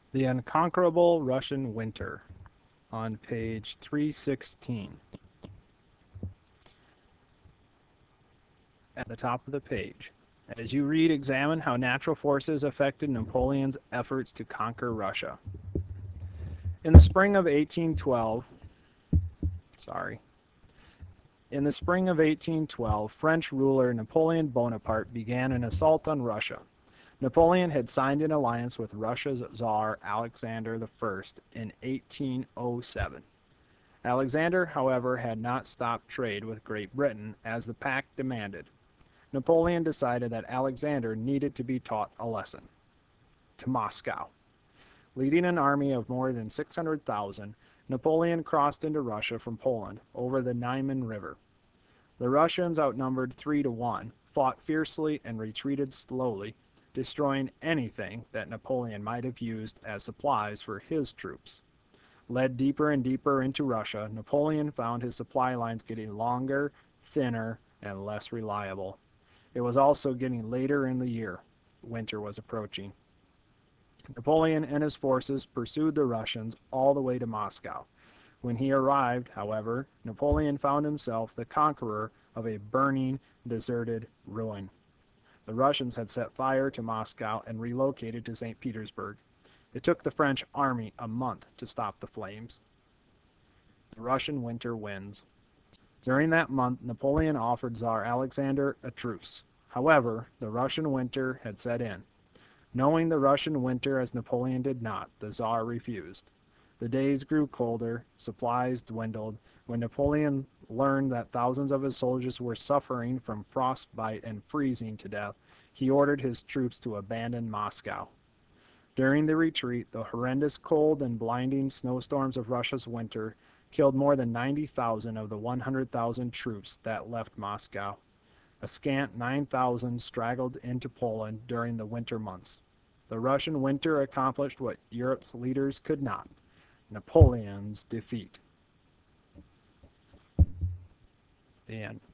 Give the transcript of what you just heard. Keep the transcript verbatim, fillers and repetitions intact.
The Unconquerable Russian Winter on page three sixteen. At the top of the page. As you read, examine how natural forces affected Napoleon's efforts to conquer Russia. In the spring of eighteen twelve, sorry, in the spring of eighteen twelve, French ruler Napoleon Bonaparte began an assault on Russia. Napoleon had signed an alliance with Russia's Tsar Alexander the First in eighteen oh seven. Alexander, however, had not stopped trade with Great Britain as the pact demanded. Napoleon decided that Alexander needed to be taught a lesson. To Moscow. Leading an army of more than six hundred thousand, Napoleon crossed into Russia from Poland over the Niemen River. The Russians, outnumbered three to one, fought fiercely and retreated slowly, destroying anything that Napoleon might have used as supplies for his troops. Led deeper and deeper into Russia, Napoleon found his supply lines getting longer, thinner, and less reliable. It was also getting later in the year. Winter was approaching. Napoleon and his forces pursued the Russians all the way to Moscow. When he arrived, however, Napoleon found himself the conqueror of a burning, deserted ruin. The Russians had set fire to Moscow and relocated to Saint Petersburg. It took the French army a month to stop the flames. The Russian winter wins. During that month, Napoleon offered Tsar Alexander a truce. However, the Russian winter had set in. Knowing the Russian winter as Napoleon did not, the Tsar refused. The days grew colder, supplies dwindled. When Napoleon learned that thousands of his soldiers were suffering from frostbite and freezing to death, he ordered his troops to abandon Moscow. During the retreat, the horrendous cold and blinding snowstorms of Russia's winter killed more than ninety thousand of the one hundred thousand troops that left Moscow. A scant nine thousand straggled into Poland during the winter months. The Russian winter accomplished what Europe's leaders could not: Napoleon's defeat. The end.